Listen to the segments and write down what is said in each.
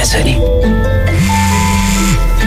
va sonner. Allô ?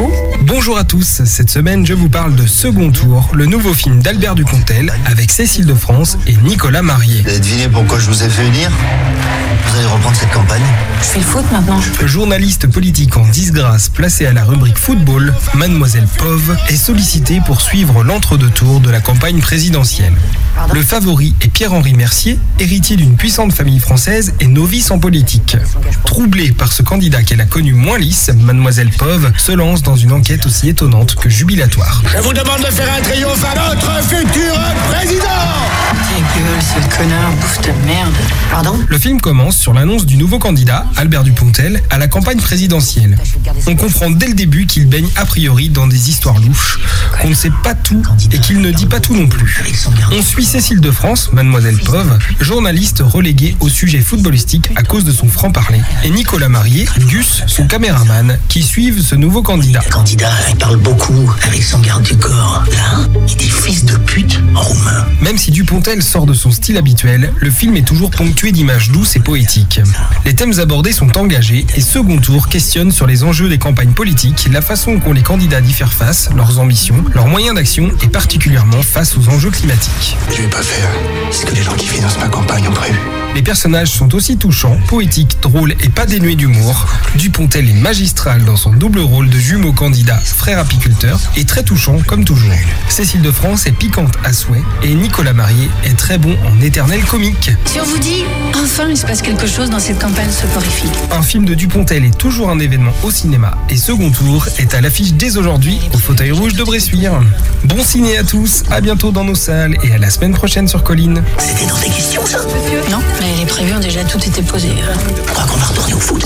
Bonjour à tous, cette semaine je vous parle de Second Tour, le nouveau film d'Albert Dupontel avec Cécile de France et Nicolas Marié. Vous avez deviné pourquoi je vous ai fait venir ? Vous allez reprendre cette campagne ? Je fais le foot maintenant. Le journaliste politique en disgrâce placé à la rubrique football, Mademoiselle Pov, est sollicité pour suivre l'entre-deux-tours de la campagne présidentielle. Le favori est Pierre-Henri Mercier, héritier d'une puissante famille française et novice en politique. Troublée par ce candidat qu'elle a connu moins lisse, Mademoiselle Pov se lance dans une enquête aussi étonnante que jubilatoire. Je vous demande de faire un triomphe à notre futur président. Ta gueule, ce connard, bouffe de merde. Pardon ? Le film commence sur l'annonce du nouveau candidat, Albert Dupontel, à la campagne présidentielle. On comprend dès le début qu'il baigne a priori dans des histoires louches, qu'on ne sait pas tout et qu'il ne dit pas tout non plus. On suit Cécile de France, Mademoiselle Pov, journaliste reléguée au sujet footballistique à cause de son franc-parler, et Nicolas Marié, Gus, son caméraman, qui suivent ce nouveau candidat. Le candidat, il parle beaucoup avec son garde du corps. Là, il dit fils de pute en roumain. Même si Dupontel sort de son style habituel, le film est toujours ponctué d'images douces et poétiques. Les thèmes abordés sont engagés et Second Tour questionne sur les enjeux des campagnes politiques, la façon qu'ont les candidats d'y faire face, leurs ambitions, leurs moyens d'action et particulièrement face aux enjeux climatiques. Je vais pas faire ce que les gens qui financent ma campagne ont prévu. Les personnages sont aussi touchants, poétiques, drôles et pas dénués d'humour. Dupontel est magistral dans son double rôle de jumeau candidat, frère apiculteur, et très touchant comme toujours. Cécile de France est piquante à souhait et Nicolas Marié est très bon en éternel comique. Si on vous dit, enfin il se passe quelque chose dans cette campagne soporifique. Un film de Dupontel est toujours un événement au cinéma et Second Tour est à l'affiche dès aujourd'hui au fauteuil rouge de Bressuire. Bon ciné à tous, à bientôt dans nos salles et à la semaine prochaine sur Colline. C'était dans tes questions, ça ? Non, mais les prévus ont déjà tout été posés. Je crois qu'on va retourner au foot.